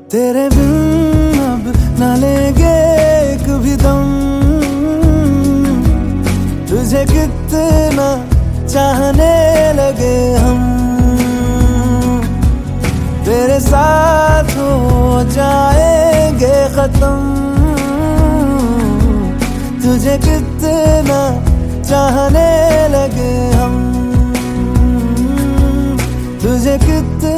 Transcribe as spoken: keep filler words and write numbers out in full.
तेरे बिन अब न लेंगे एक भी दम, तुझे कितना चाहने लगे हम। तेरे साथ हो जाएंगे खत्म, तुझे कितना चाहने लगे हम, तुझे कितना